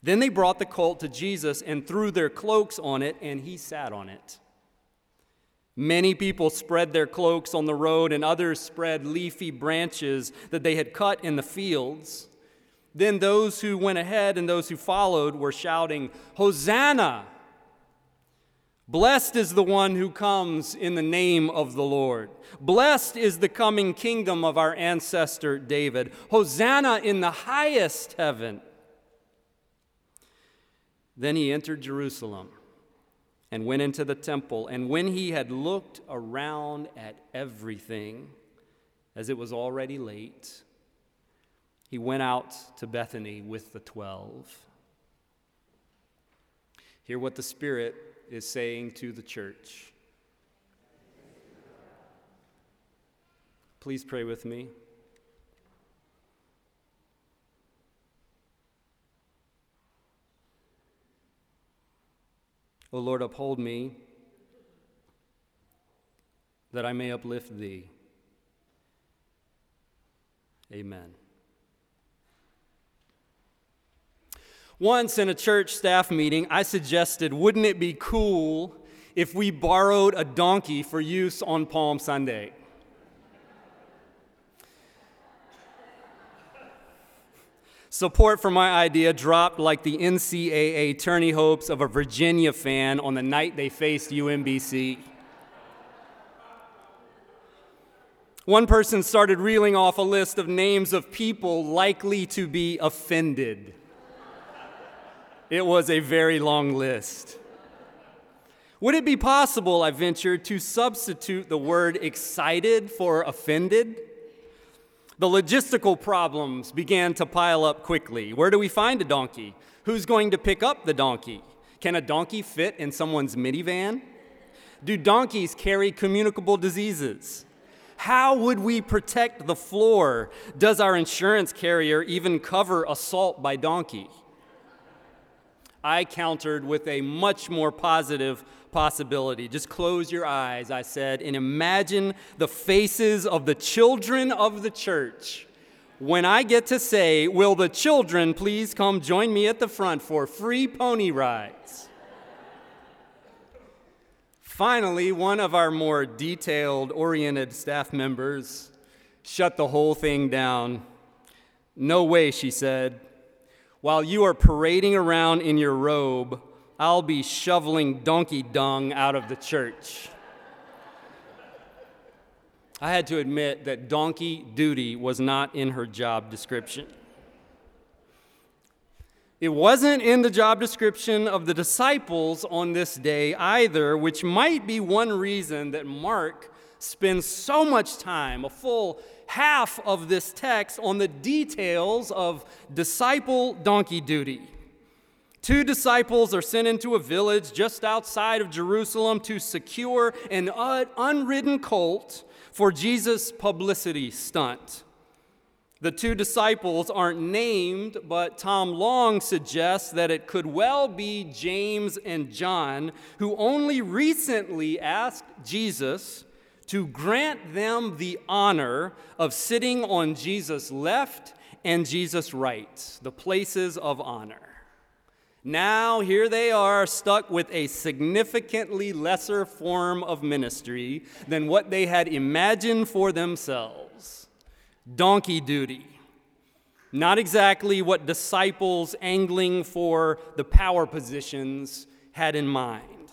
Then they brought the colt to Jesus and threw their cloaks on it, and he sat on it. Many people spread their cloaks on the road, and others spread leafy branches that they had cut in the fields. Then those who went ahead and those who followed were shouting, "Hosanna! Blessed is the one who comes in the name of the Lord. Blessed is the coming kingdom of our ancestor David. Hosanna in the highest heaven." Then he entered Jerusalem and went into the temple. And when he had looked around at everything, as it was already late, he went out to Bethany with the 12. Hear what the Spirit is saying to the church. Please pray with me. O Lord, uphold me, that I may uplift thee. Amen. Once in a church staff meeting, I suggested, wouldn't it be cool if we borrowed a donkey for use on Palm Sunday? Support for my idea dropped like the NCAA tourney hopes of a Virginia fan on the night they faced UMBC. One person started reeling off a list of names of people likely to be offended. It was a very long list. Would it be possible, I ventured, to substitute the word excited for offended? The logistical problems began to pile up quickly. Where do we find a donkey? Who's going to pick up the donkey? Can a donkey fit in someone's minivan? Do donkeys carry communicable diseases? How would we protect the floor? Does our insurance carrier even cover assault by donkey? I countered with a much more positive possibility. Just close your eyes, I said, and imagine the faces of the children of the church when I get to say, "Will the children please come join me at the front for free pony rides?" Finally, one of our more detailed-oriented staff members shut the whole thing down. "No way," she said. "While you are parading around in your robe, I'll be shoveling donkey dung out of the church." I had to admit that donkey duty was not in her job description. It wasn't in the job description of the disciples on this day either, which might be one reason that Mark spends so much time, a full half of this text, on the details of disciple donkey duty. 2 disciples are sent into a village just outside of Jerusalem to secure an unridden colt for Jesus' publicity stunt. The 2 disciples aren't named, but Tom Long suggests that it could well be James and John, who only recently asked Jesus to grant them the honor of sitting on Jesus' left and Jesus' right, the places of honor. Now, here they are, stuck with a significantly lesser form of ministry than what they had imagined for themselves. Donkey duty. Not exactly what disciples angling for the power positions had in mind.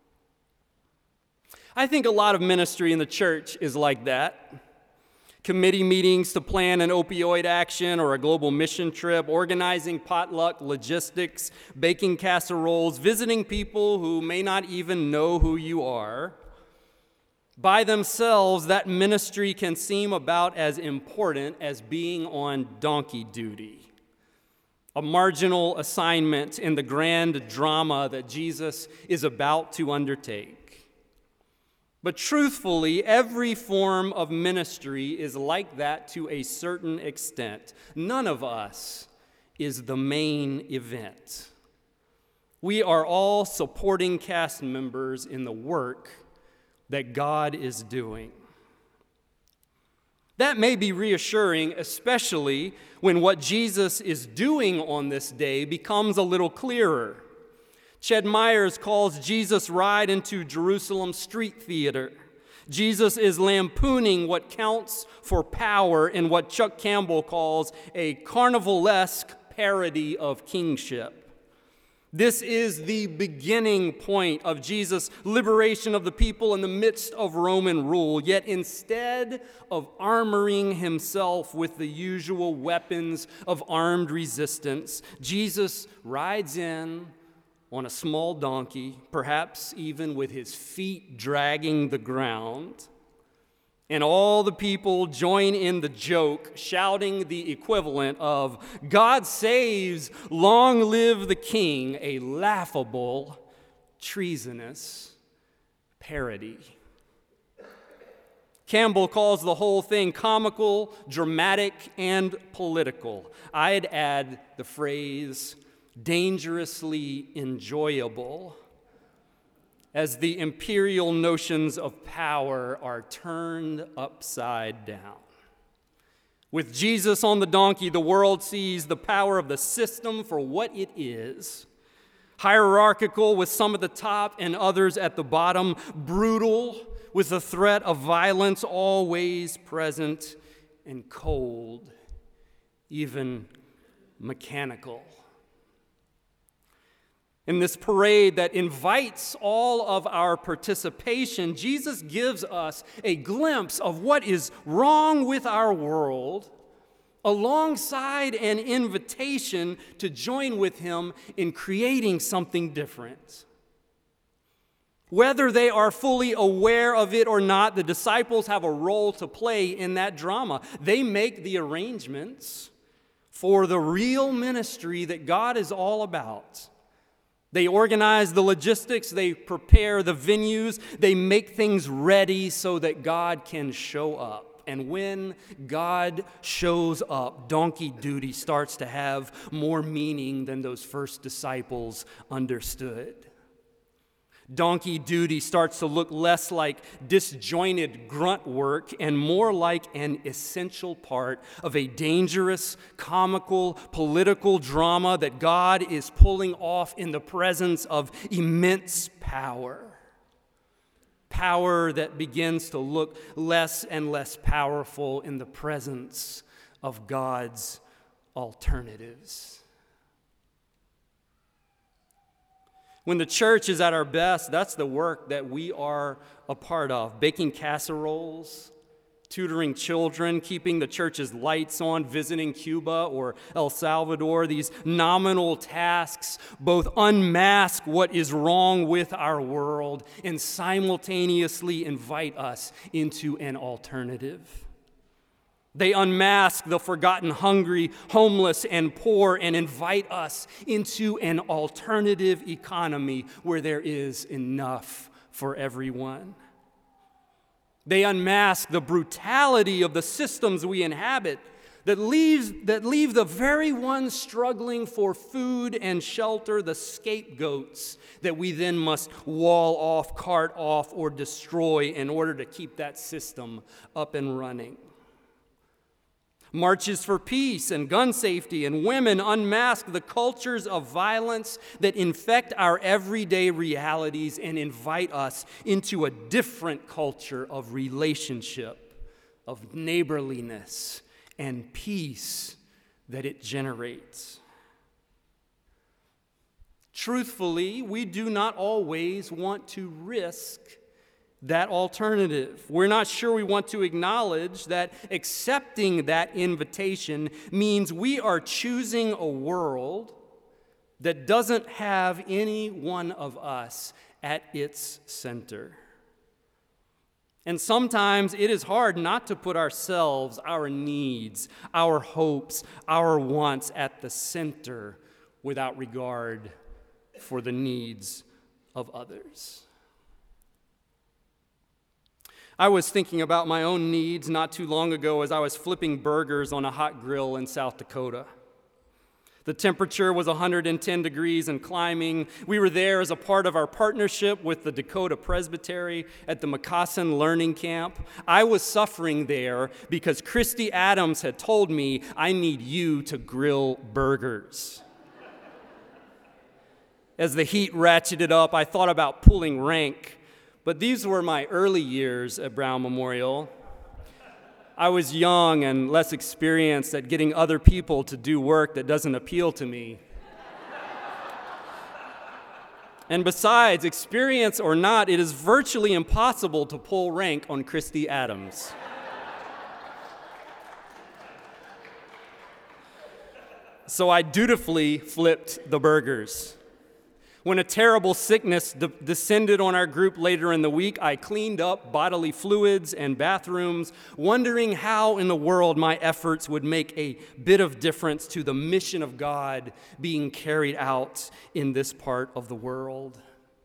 I think a lot of ministry in the church is like that. Committee meetings to plan an opioid action or a global mission trip, organizing potluck logistics, baking casseroles, visiting people who may not even know who you are. By themselves, that ministry can seem about as important as being on donkey duty, a marginal assignment in the grand drama that Jesus is about to undertake. But truthfully, every form of ministry is like that to a certain extent. None of us is the main event. We are all supporting cast members in the work that God is doing. That may be reassuring, especially when what Jesus is doing on this day becomes a little clearer. Ched Myers calls Jesus' ride into Jerusalem street theater. Jesus is lampooning what counts for power in what Chuck Campbell calls a carnivalesque parody of kingship. This is the beginning point of Jesus' liberation of the people in the midst of Roman rule. Yet instead of armoring himself with the usual weapons of armed resistance, Jesus rides in on a small donkey, perhaps even with his feet dragging the ground. And all the people join in the joke, shouting the equivalent of, "God saves, long live the king," a laughable, treasonous parody. Campbell calls the whole thing comical, dramatic, and political. I'd add the phrase dangerously enjoyable, as the imperial notions of power are turned upside down. With Jesus on the donkey, the world sees the power of the system for what it is: hierarchical with some at the top and others at the bottom, brutal with the threat of violence always present, and cold, even mechanical. In this parade that invites all of our participation, Jesus gives us a glimpse of what is wrong with our world, alongside an invitation to join with him in creating something different. Whether they are fully aware of it or not, the disciples have a role to play in that drama. They make the arrangements for the real ministry that God is all about. They organize the logistics, they prepare the venues, they make things ready so that God can show up. And when God shows up, donkey duty starts to have more meaning than those first disciples understood. Donkey duty starts to look less like disjointed grunt work and more like an essential part of a dangerous, comical, political drama that God is pulling off in the presence of immense power. Power that begins to look less and less powerful in the presence of God's alternatives. When the church is at our best, that's the work that we are a part of. Baking casseroles, tutoring children, keeping the church's lights on, visiting Cuba or El Salvador. These nominal tasks both unmask what is wrong with our world and simultaneously invite us into an alternative. They unmask the forgotten, hungry, homeless, and poor and invite us into an alternative economy where there is enough for everyone. They unmask the brutality of the systems we inhabit that leave the very ones struggling for food and shelter the scapegoats that we then must wall off, cart off, or destroy in order to keep that system up and running. Marches for peace and gun safety and women unmask the cultures of violence that infect our everyday realities and invite us into a different culture of relationship, of neighborliness, and peace that it generates. Truthfully, we do not always want to risk that alternative. We're not sure we want to acknowledge that accepting that invitation means we are choosing a world that doesn't have any one of us at its center. And sometimes it is hard not to put ourselves, our needs, our hopes, our wants at the center without regard for the needs of others. I was thinking about my own needs not too long ago as I was flipping burgers on a hot grill in South Dakota. The temperature was 110 degrees and climbing. We were there as a part of our partnership with the Dakota Presbytery at the Moccasin Learning Camp. I was suffering there because Christy Adams had told me, I need you to grill burgers. As the heat ratcheted up, I thought about pulling rank, but these were my early years at Brown Memorial. I was young and less experienced at getting other people to do work that doesn't appeal to me. And besides, experience or not, it is virtually impossible to pull rank on Christy Adams. So I dutifully flipped the burgers. When a terrible sickness descended on our group later in the week, I cleaned up bodily fluids and bathrooms, wondering how in the world my efforts would make a bit of difference to the mission of God being carried out in this part of the world.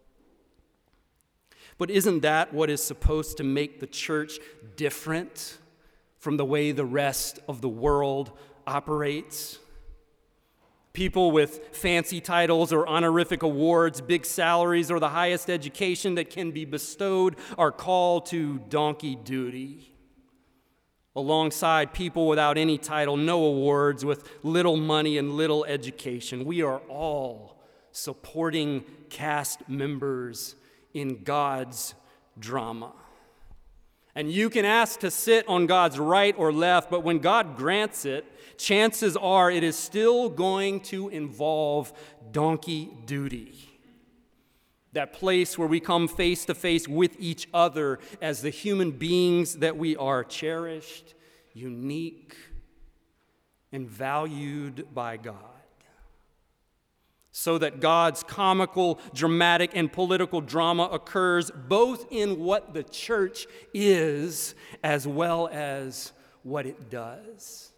But isn't that what is supposed to make the church different from the way the rest of the world operates? People with fancy titles or honorific awards, big salaries, or the highest education that can be bestowed are called to donkey duty. Alongside people without any title, no awards, with little money and little education, we are all supporting cast members in God's drama. And you can ask to sit on God's right or left, but when God grants it, chances are it is still going to involve donkey duty. That place where we come face to face with each other as the human beings that we are, cherished, unique, and valued by God. So that God's comical, dramatic, and political drama occurs both in what the church is as well as what it does.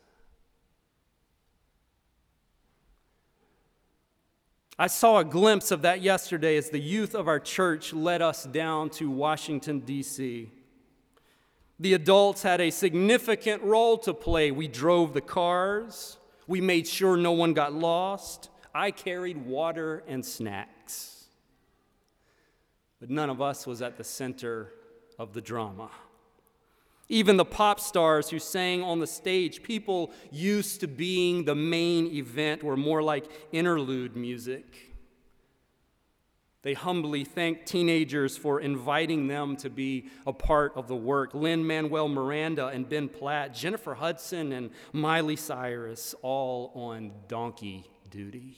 I saw a glimpse of that yesterday as the youth of our church led us down to Washington, D.C. The adults had a significant role to play. We drove the cars. We made sure no one got lost. I carried water and snacks. But none of us was at the center of the drama. Even the pop stars who sang on the stage, people used to being the main event, were more like interlude music. They humbly thanked teenagers for inviting them to be a part of the work. Lin-Manuel Miranda and Ben Platt, Jennifer Hudson and Miley Cyrus, all on donkey duty.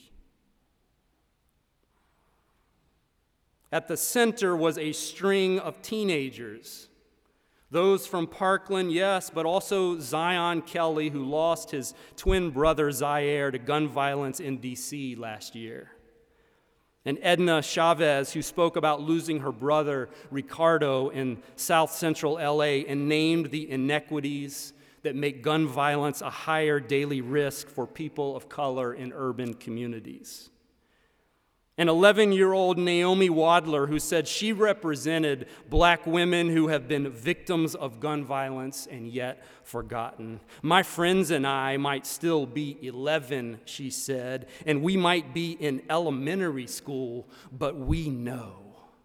At the center was a string of teenagers. Those from Parkland, yes, but also Zion Kelly, who lost his twin brother Zaire to gun violence in D.C. last year. And Edna Chavez, who spoke about losing her brother Ricardo in South Central L.A. and named the inequities that make gun violence a higher daily risk for people of color in urban communities. An 11-year-old Naomi Wadler, who said she represented black women who have been victims of gun violence and yet forgotten. My friends and I might still be 11, she said, and we might be in elementary school, but we know.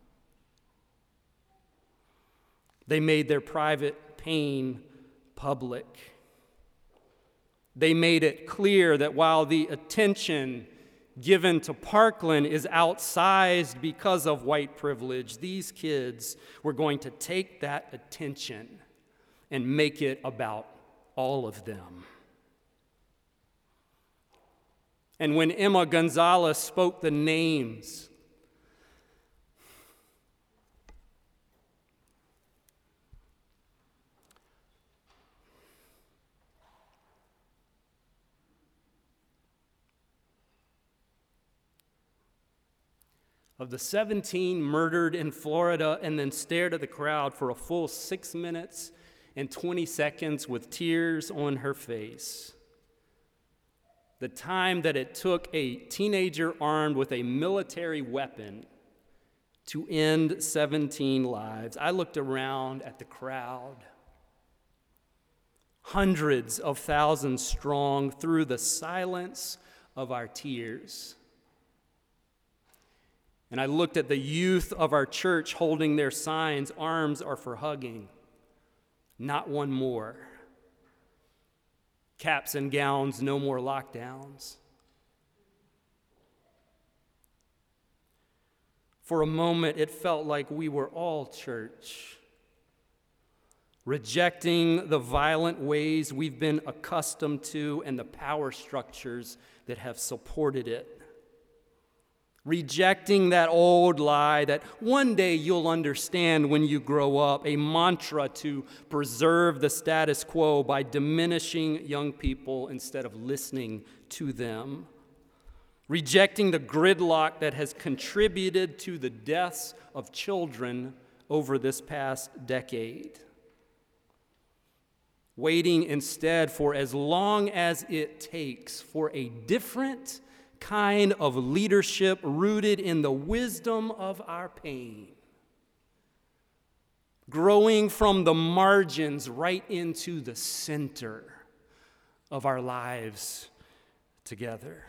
They made their private pain public. They made it clear that while the attention given to Parkland is outsized because of white privilege, these kids were going to take that attention and make it about all of them. And when Emma Gonzalez spoke the names of the 17 murdered in Florida and then stared at the crowd for a full 6 minutes and 20 seconds with tears on her face. The time that it took a teenager armed with a military weapon to end 17 lives. I looked around at the crowd, hundreds of thousands strong, through the silence of our tears. And I looked at the youth of our church holding their signs, "Arms are for hugging, not one more." Caps and gowns, no more lockdowns. For a moment, it felt like we were all church, rejecting the violent ways we've been accustomed to and the power structures that have supported it. Rejecting that old lie that one day you'll understand when you grow up, a mantra to preserve the status quo by diminishing young people instead of listening to them. Rejecting the gridlock that has contributed to the deaths of children over this past decade. Waiting instead for as long as it takes for a different kind of leadership rooted in the wisdom of our pain. Growing from the margins right into the center of our lives together.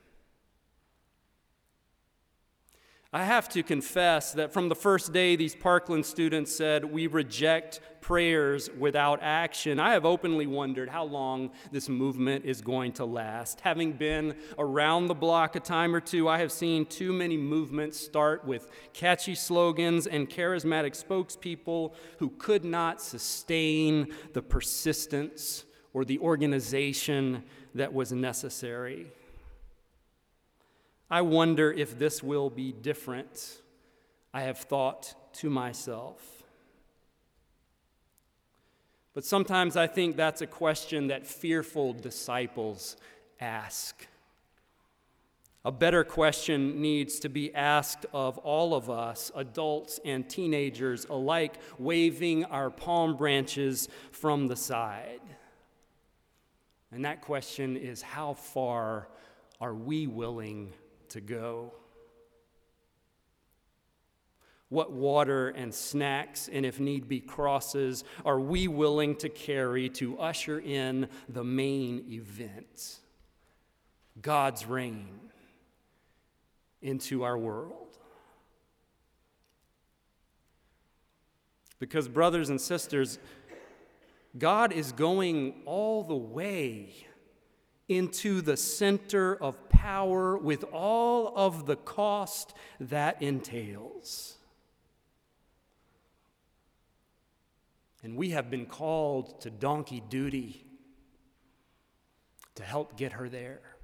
I have to confess that from the first day these Parkland students said, "We reject prayers without action," I have openly wondered how long this movement is going to last. Having been around the block a time or two, I have seen too many movements start with catchy slogans and charismatic spokespeople who could not sustain the persistence or the organization that was necessary. I wonder if this will be different, I have thought to myself. But sometimes I think that's a question that fearful disciples ask. A better question needs to be asked of all of us, adults and teenagers alike, waving our palm branches from the side. And that question is, how far are we willing to go? What water and snacks, and if need be crosses, are we willing to carry to usher in the main event, God's reign, into our world? Because, brothers and sisters, God is going all the way into the center of power with all of the cost that entails. And we have been called to donkey duty to help get her there.